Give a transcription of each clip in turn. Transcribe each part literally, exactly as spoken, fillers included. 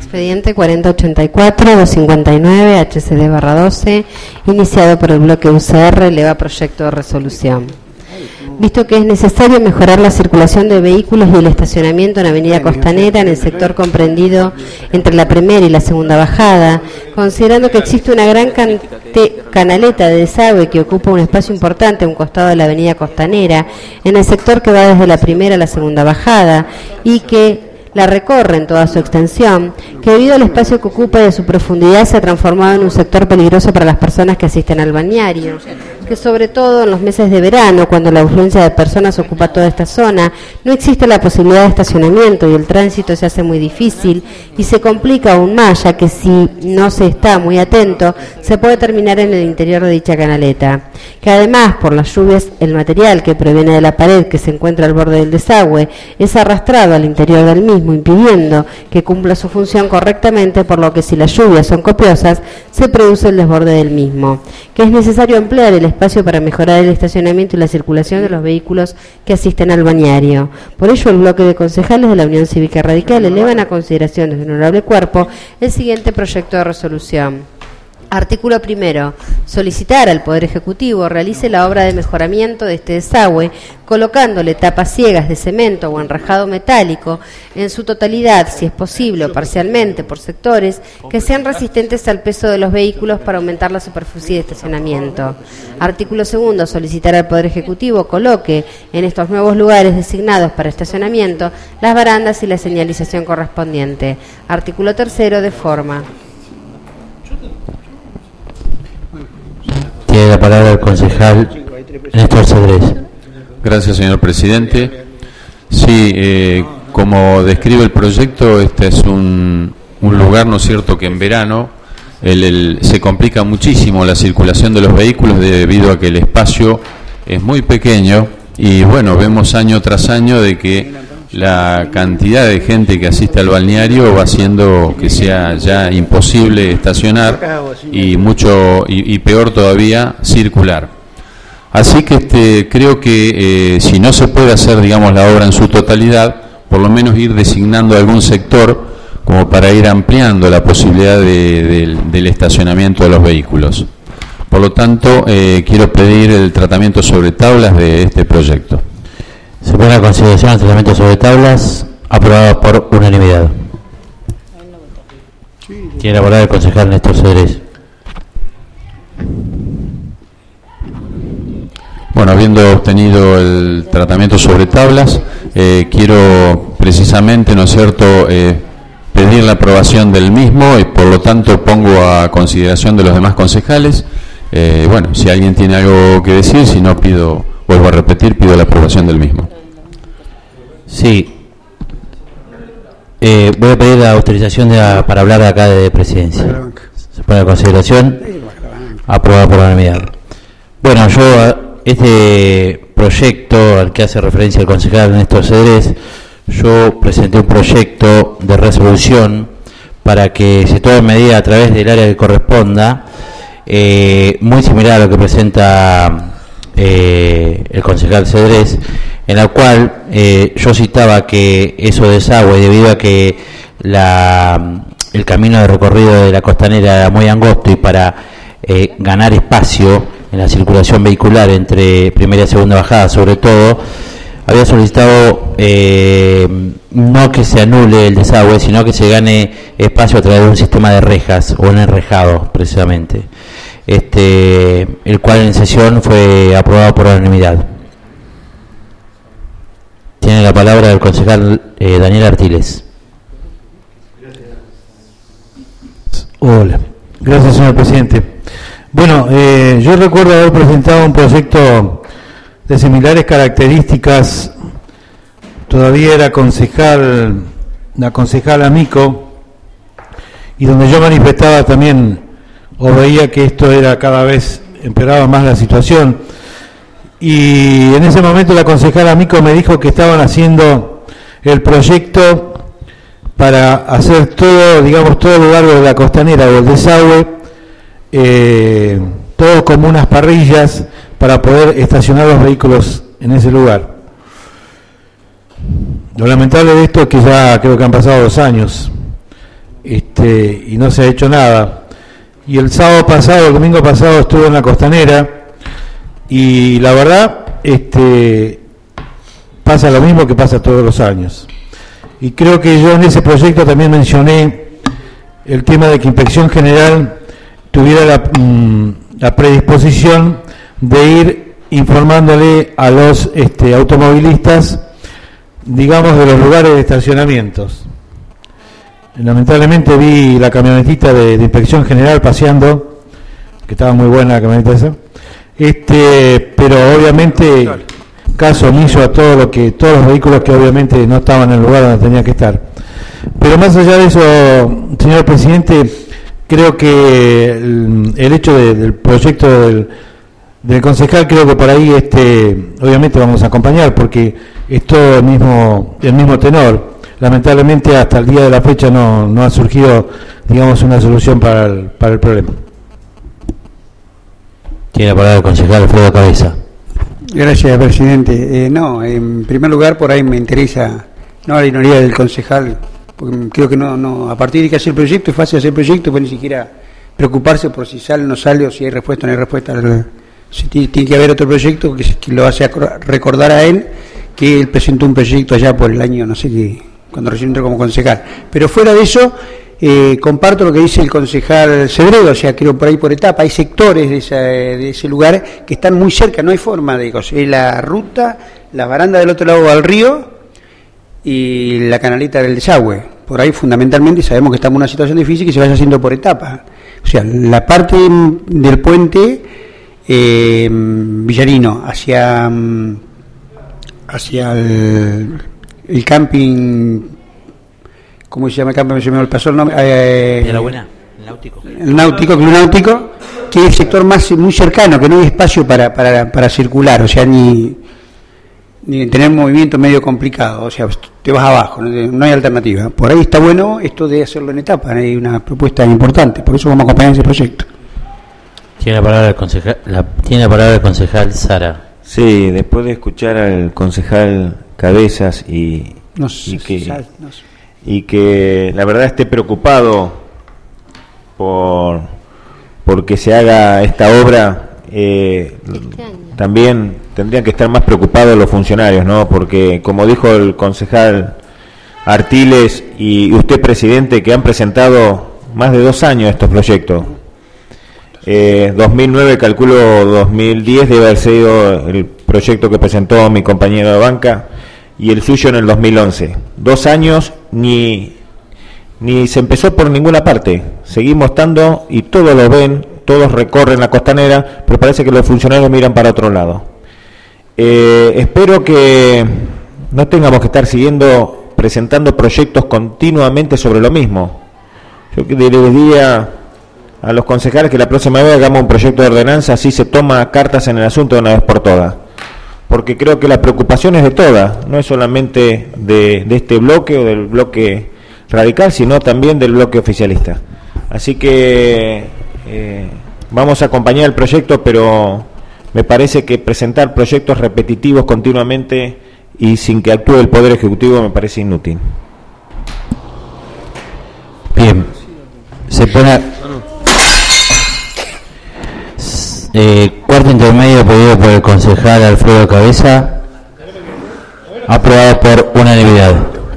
Expediente cuarenta ochenta y cuatro, doscientos cincuenta y nueve, H C D barra doce, iniciado por el bloque U C R, eleva proyecto de resolución. Visto que es necesario mejorar la circulación de vehículos y el estacionamiento en Avenida Costanera, en el sector comprendido entre la primera y la segunda bajada, considerando que existe una gran canaleta de desagüe que ocupa un espacio importante a un costado de la Avenida Costanera, en el sector que va desde la primera a la segunda bajada, y que la recorre en toda su extensión, que debido al espacio que ocupa y a su profundidad se ha transformado en un sector peligroso para las personas que asisten al balneario, que sobre todo en los meses de verano, cuando la afluencia de personas ocupa toda esta zona, no existe la posibilidad de estacionamiento y el tránsito se hace muy difícil y se complica aún más, ya que si no se está muy atento, se puede terminar en el interior de dicha canaleta, que además, por las lluvias, el material que proviene de la pared que se encuentra al borde del desagüe es arrastrado al interior del mismo, impidiendo que cumpla su función correctamente, por lo que si las lluvias son copiosas, se produce el desborde del mismo, que es necesario emplear el espacio para mejorar el estacionamiento y la circulación de los vehículos que asisten al balneario. Por ello, el bloque de concejales de la Unión Cívica Radical elevan a consideración de su honorable cuerpo el siguiente proyecto de resolución. Artículo primero. Solicitar al Poder Ejecutivo realice la obra de mejoramiento de este desagüe, colocándole tapas ciegas de cemento o enrejado metálico, en su totalidad, si es posible o parcialmente por sectores, que sean resistentes al peso de los vehículos para aumentar la superficie de estacionamiento. Artículo segundo. Solicitar al Poder Ejecutivo coloque en estos nuevos lugares designados para estacionamiento las barandas y la señalización correspondiente. Artículo tercero. De forma. Tiene la palabra el concejal Néstor Cedrés. Gracias, señor presidente. Sí, eh, como describe el proyecto, este es un, un lugar, ¿no es cierto?, que en verano el, el, se complica muchísimo la circulación de los vehículos debido a que el espacio es muy pequeño y, bueno, vemos año tras año de que la cantidad de gente que asiste al balneario va haciendo que sea ya imposible estacionar y mucho y, y peor todavía circular. Así que este creo que eh, si no se puede hacer, digamos, la obra en su totalidad, por lo menos ir designando algún sector como para ir ampliando la posibilidad de, de, del estacionamiento de los vehículos. Por lo tanto, eh, quiero pedir el tratamiento sobre tablas de este proyecto. Se pone a consideración el tratamiento sobre tablas, aprobado por unanimidad. Tiene la palabra el concejal Néstor Cedrés. Bueno, habiendo obtenido el tratamiento sobre tablas, eh, quiero precisamente, ¿no es cierto?, eh, pedir la aprobación del mismo y por lo tanto pongo a consideración de los demás concejales. Eh, bueno, si alguien tiene algo que decir, si no pido, vuelvo a repetir, pido la aprobación del mismo. Sí. Eh, voy a pedir la autorización de la, para hablar de acá de presidencia. Se pone a consideración, aprobado por unanimidad. Bueno, yo este proyecto al que hace referencia el concejal Néstor Cedrés, yo presenté un proyecto de resolución para que se tome medida a través del área que corresponda, eh, muy similar a lo que presenta eh, el concejal Cedrés, en la cual eh, yo citaba que eso desagüe debido a que la, el camino de recorrido de la costanera era muy angosto y para eh, ganar espacio en la circulación vehicular entre primera y segunda bajada sobre todo, había solicitado eh, no que se anule el desagüe, sino que se gane espacio a través de un sistema de rejas o un enrejado precisamente, este, el cual en sesión fue aprobado por unanimidad. Tiene la palabra el concejal eh, Daniel Artiles. Hola, gracias señor presidente. Bueno, eh, yo recuerdo haber presentado un proyecto de similares características, todavía era concejal, la concejala Mico, y donde yo manifestaba también, o veía que esto era cada vez, empeoraba más la situación. Y en ese momento la concejala Mico me dijo que estaban haciendo el proyecto para hacer todo, digamos, todo lo largo de la costanera o el desagüe, eh, todo como unas parrillas para poder estacionar los vehículos en ese lugar. Lo lamentable de esto es que ya creo que han pasado dos años este, y no se ha hecho nada. Y el sábado pasado, el domingo pasado, estuve en la Costanera y la verdad, este, pasa lo mismo que pasa todos los años. Y creo que yo en ese proyecto también mencioné el tema de que Inspección General tuviera la, mmm, la predisposición de ir informándole a los este, automovilistas, digamos, de los lugares de estacionamientos. Lamentablemente vi la camionetita de, de Inspección General paseando, que estaba muy buena la camioneta esa, este, pero obviamente caso omiso a todo lo que, todos los vehículos que obviamente no estaban en el lugar donde tenían que estar. Pero más allá de eso, señor presidente, creo que el, el hecho de, del proyecto del, del concejal, creo que por ahí este, obviamente vamos a acompañar, porque es todo el mismo, el mismo tenor. Lamentablemente hasta el día de la fecha no, no ha surgido, digamos, una solución para el, para el problema. Tiene la palabra el concejal Alfredo Cabeza. Gracias, presidente. Eh, no, en primer lugar, por ahí me interesa, no la ignorancia del concejal, porque creo que no, no, a partir de que hacer el proyecto, es fácil hacer el proyecto, pues ni siquiera preocuparse por si sale o no sale, o si hay respuesta o no hay respuesta. Si tiene, tiene que haber otro proyecto que, que lo hace recordar a él, que él presentó un proyecto allá por el año, no sé qué, cuando recién entró como concejal. Pero fuera de eso, eh, comparto lo que dice el concejal Cedredo, o sea, creo por ahí por etapa, hay sectores de, esa, de ese lugar que están muy cerca, no hay forma de conseguir la ruta, la baranda del otro lado al río y la canaleta del desagüe. Por ahí fundamentalmente sabemos que estamos en una situación difícil que se vaya haciendo por etapas. O sea, la parte del puente eh, Villarino hacia, hacia el, el camping, ¿cómo se llama el camping? Se me pasó el nombre. Eh, ¿De la buena? ¿El náutico? El náutico, el club náutico, que es el sector más muy cercano, que no hay espacio para, para, para circular, o sea, ni, ni tener movimiento medio complicado, o sea, te vas abajo, no, no hay alternativa. Por ahí está bueno esto de hacerlo en etapa, hay una propuesta importante, por eso vamos a acompañar ese proyecto. Tiene la palabra el concejal, la, tiene la palabra el concejal Sara. Sí, después de escuchar al concejal Cabezas y, no sé, y, que, sal, no sé. y que la verdad esté preocupado por porque se haga esta obra, eh, este año. También tendrían que estar más preocupados los funcionarios, ¿no? Porque como dijo el concejal Artiles y usted, presidente, que han presentado más de dos años estos proyectos. Eh, dos mil nueve, calculo dos mil diez debe haber sido el proyecto que presentó mi compañero de banca y el suyo en el dos mil once. Dos años ni ni se empezó por ninguna parte. Seguimos estando y todos lo ven, todos recorren la Costanera, pero parece que los funcionarios miran para otro lado. Eh, espero que no tengamos que estar siguiendo presentando proyectos continuamente sobre lo mismo. Yo diría a los concejales que la próxima vez hagamos un proyecto de ordenanza, así se toma cartas en el asunto de una vez por todas, porque creo que la preocupación es de todas, no es solamente de, de este bloque o del bloque radical, sino también del bloque oficialista. Así que eh, vamos a acompañar el proyecto, pero me parece que presentar proyectos repetitivos continuamente y sin que actúe el Poder Ejecutivo me parece inútil. Bien, se pone Eh, cuarto intermedio pedido por el concejal Alfredo Cabeza, aprobado por unanimidad.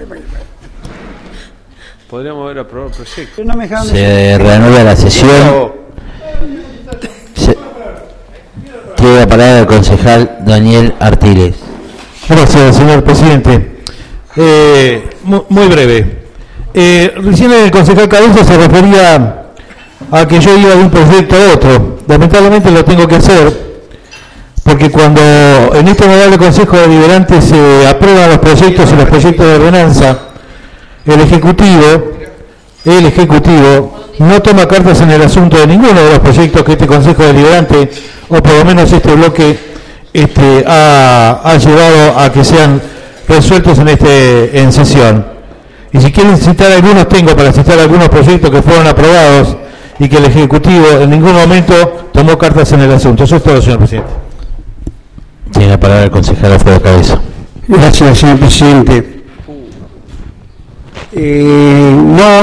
Podríamos haber aprobado el proyecto. No me se reanuda la sesión. Se, tiene la palabra el concejal Daniel Artiles. Gracias, señor presidente. Eh, muy, muy breve. Eh, recién el concejal Cabeza se refería a que yo iba de un proyecto a otro. Lamentablemente lo tengo que hacer porque cuando en este honorable Consejo Deliberante se aprueban los proyectos y los proyectos de ordenanza, el Ejecutivo, el Ejecutivo no toma cartas en el asunto de ninguno de los proyectos que este Consejo Deliberante, o por lo menos este bloque, este, ha, ha llevado a que sean resueltos en, este, en sesión. Y si quieren citar algunos, tengo para citar algunos proyectos que fueron aprobados y que el Ejecutivo en ningún momento tomó cartas en el asunto. Eso es todo, señor presidente. Tiene la palabra el concejal Alfredo Cabeza. Gracias, señor presidente. Eh, no,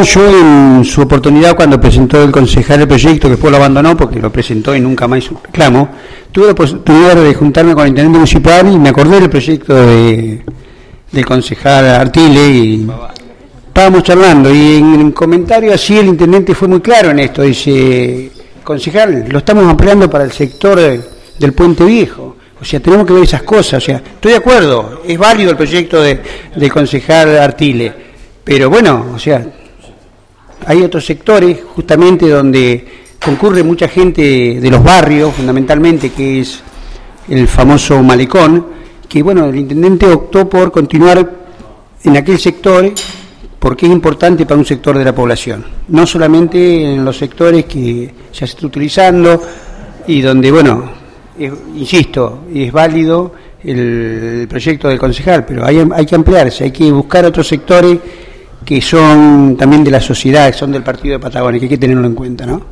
yo en su oportunidad cuando presentó el concejal el proyecto, que después lo abandonó porque lo presentó y nunca más hizo un reclamo, tuve la oportunidad de juntarme con el intendente municipal y me acordé del proyecto de, del concejal Artile y estábamos charlando y en un comentario así el intendente fue muy claro en esto, dice, concejal, lo estamos ampliando para el sector del Puente Viejo. O sea, tenemos que ver esas cosas. O sea, estoy de acuerdo, es válido el proyecto de, del concejal Artile, pero bueno, o sea, hay otros sectores justamente donde concurre mucha gente de los barrios, fundamentalmente, que es el famoso malecón, que bueno, el intendente optó por continuar en aquel sector porque es importante para un sector de la población, no solamente en los sectores que ya se está utilizando y donde, bueno, Es, insisto, es válido el, el proyecto del concejal, pero hay, hay que ampliarse, hay que buscar otros sectores que son también de la sociedad, que son del partido de Patagones, que hay que tenerlo en cuenta, ¿no?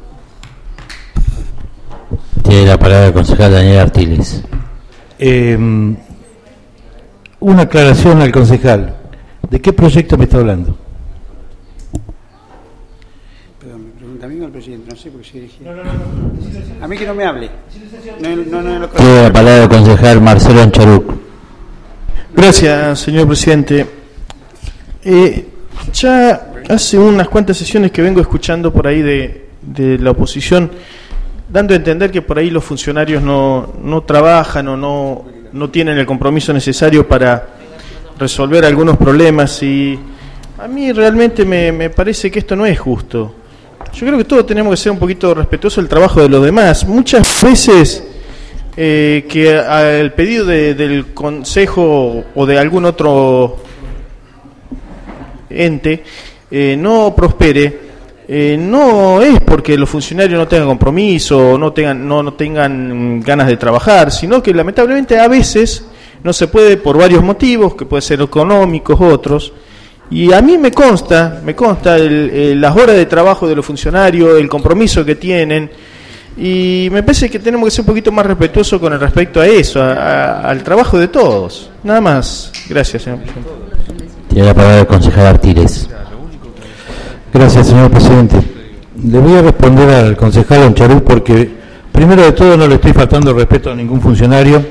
Tiene la palabra el concejal Daniel Artiles. Eh, una aclaración al concejal. ¿De qué proyecto me está hablando? A mí o al presidente, no sé porque se dirigía. No, no, no. A mí que no me hable. No, no, no, no, Tiene la palabra el concejal Marcelo Ancharuc. Gracias, señor presidente. Eh, ya hace unas cuantas sesiones que vengo escuchando por ahí de, de la oposición, dando a entender que por ahí los funcionarios no, no trabajan o no, no tienen el compromiso necesario para resolver algunos problemas, y a mí realmente me, me parece que esto no es justo. Yo creo que todos tenemos que ser un poquito respetuosos del trabajo de los demás. Muchas veces eh, que al pedido de, del consejo o de algún otro ente eh, no prospere, eh, no es porque los funcionarios no tengan compromiso o no tengan, no, no tengan ganas de trabajar, sino que lamentablemente a veces no se puede por varios motivos, que pueden ser económicos, otros. Y a mí me consta, me consta el, el, las horas de trabajo de los funcionarios, el compromiso que tienen, y me parece que tenemos que ser un poquito más respetuosos con respecto a eso, a, a, al trabajo de todos. Nada más. Gracias, señor presidente. Tiene la palabra el concejal Artiles. Gracias, señor presidente. Le voy a responder al concejal Ancharuc porque, primero de todo, no le estoy faltando el respeto a ningún funcionario,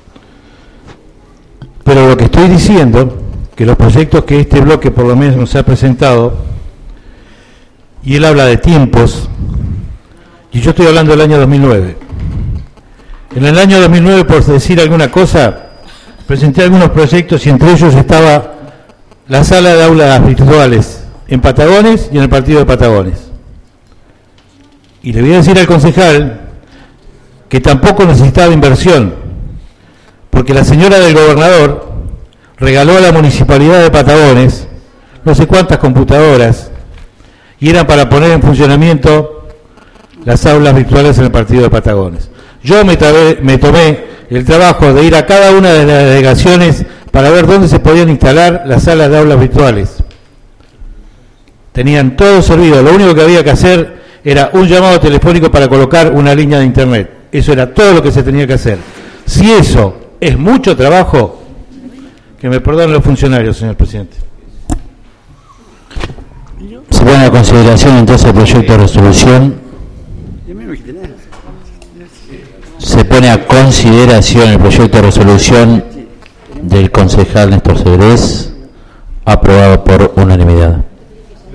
pero lo que estoy diciendo, que los proyectos que este bloque por lo menos nos ha presentado, y él habla de tiempos, y yo estoy hablando del año dos mil nueve. En el año dos mil nueve, por decir alguna cosa, presenté algunos proyectos y entre ellos estaba la sala de aulas virtuales en Patagones y en el partido de Patagones. Y le voy a decir al concejal que tampoco necesitaba inversión, porque la señora del gobernador regaló a la municipalidad de Patagones no sé cuántas computadoras y eran para poner en funcionamiento las aulas virtuales en el partido de Patagones. Yo me, trabé, me tomé el trabajo de ir a cada una de las delegaciones para ver dónde se podían instalar las salas de aulas virtuales. Tenían todo servido, lo único que había que hacer era un llamado telefónico para colocar una línea de internet. Eso era todo lo que se tenía que hacer. Si eso es mucho trabajo, que me perdonen los funcionarios, señor presidente. Se pone a consideración entonces el proyecto de resolución. Se pone a consideración el proyecto de resolución del concejal Néstor Cedrés, aprobado por unanimidad.